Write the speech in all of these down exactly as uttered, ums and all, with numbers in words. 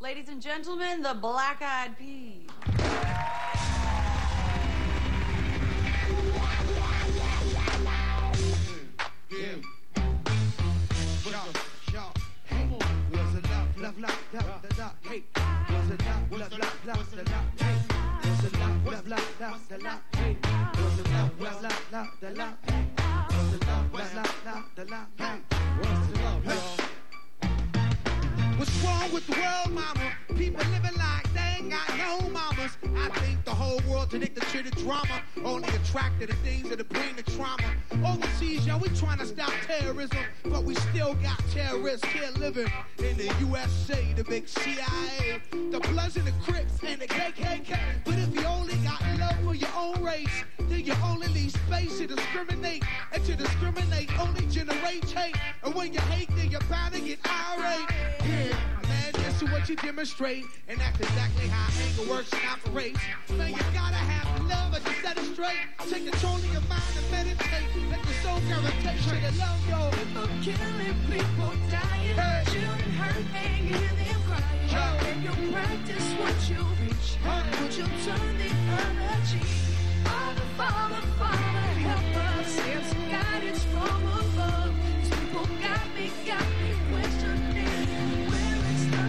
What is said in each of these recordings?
Ladies and gentlemen, the Black Eyed Peas. Yeah. Shout, shout, hey. Was it love, love, love, love, love, hey. Was it love, love, love, love, love, hey. Was it love, love, love, love, love, hey. Was it love, love, love, love, love, hey. Was it love, love, love, love, love, hey. Was it love, y'all? What's wrong with the world, mama? People living like they ain't got no mamas. I think the whole world's addicted to the drama, only attracted to things that bring the trauma. Overseas, yo, we trying to stop terrorism, but we still got terrorists here living in the U S A, the big C I A, the Bloods and the Crips and the K K K. But if you only got love for your own race, then you only leave space to discriminate, and to discriminate only generates hate. And when you hate, then you're bound to get irate. Yeah, man, this is what you demonstrate, and that's exactly how anger works and operates. Man, you gotta have love and to set it straight. Take control of your mind and meditate. Let your soul gravitate to the love, yo. People killing, people dying, hey. Children hurt and you hear them crying. Hey. If you practice what you reach, hey. Would you turn the other cheek? Father, Father, Father, help us. Send some guidance from above. These people got me, got me questioning where it's the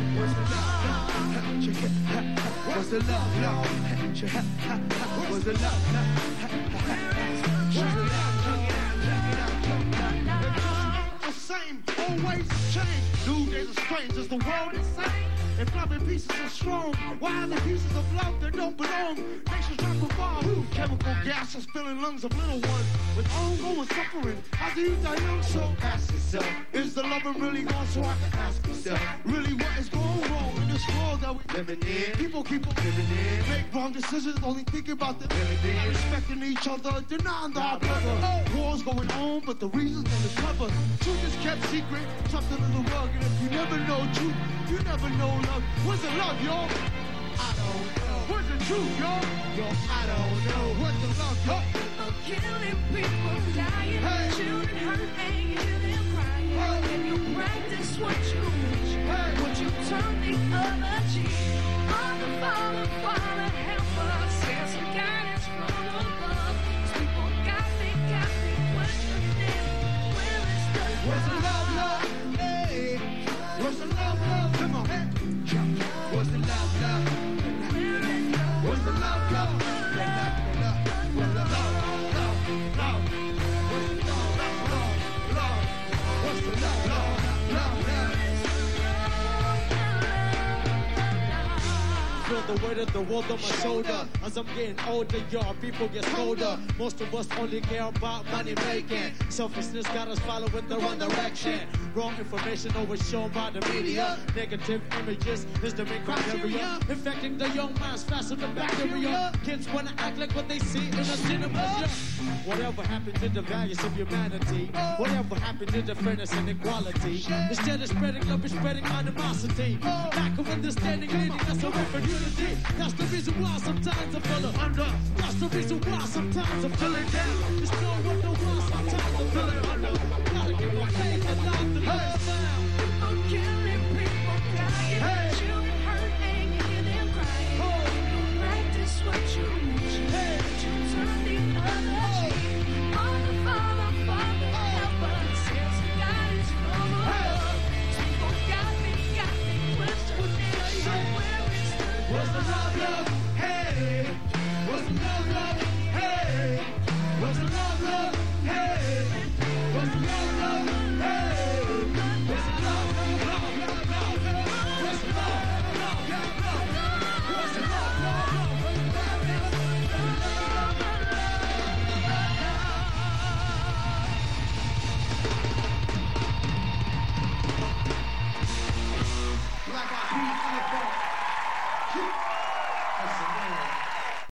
love. What's the love, love? What's the love, the same, always change. New days are strange. Is the world insane? And flopping pieces are strong. Why are the pieces of love that don't belong? Nations drop a bomb. Chemical gases filling lungs of little ones with ongoing suffering. How do you die young? So ask yourself, is the loving really gone? So I can ask myself, really what is going wrong in this world that we living in? People keep on living in, make wrong decisions, only thinking about them living in, respecting each other, denying our brother. Oh. Wars going on, but the reasons are clever. Truth is kept secret, tucked under the rug, and if you never know truth, you never know love. What's the love, y'all? I don't know. What's the truth, y'all? Yo, I don't know. What's the love, y'all? People killing, people dying, hey. Children hurt and you hear them crying. Hey. If you practice what you preach, hey. Would you turn the other cheek? Father, Father, Father, help us. Send some guidance from above. These people got me, got me questioning where is the love? What's the love, love? Hey. What's the love, love? Come on, hey. What's the love, love? What's the love, love? What's the love, love? What's the love, love? What's the love, love? Love, love. Feel the weight of the world on my shoulder. As I'm getting older, y'all, people get colder. Most of us only care about money making. Selfishness got us following the wrong direction. Wrong information always shown by the media. Negative images is the main criteria. Infecting the young minds faster than bacteria. Kids wanna act like what they see in the cinema. Yeah. Whatever happened to the values of humanity? Whatever happened to the fairness and equality? Instead of spreading love, we're spreading animosity. Lack of understanding leading us away from unity. That's the reason why sometimes I feel under. That's the reason why sometimes I'm feeling down. It's no wonder why sometimes I'm feeling under. Gotta give my faith and life to live now. People killing, people dying, hey. Children hurt and you hear them crying. Oh. If you practice what you preach, hey. Would you turn the other cheek? Father, Father, Father, help us. Send some guidance from above. People got me, got me questioning where is the love? What's the love, love? Hey. What's the love, love? Hey. What's the love, love? Hey. What's the love, love? Hey. What's the love, love, love, love, love? What's the love, love, love, love? What's the love, love, Black Eyed Peas in the front.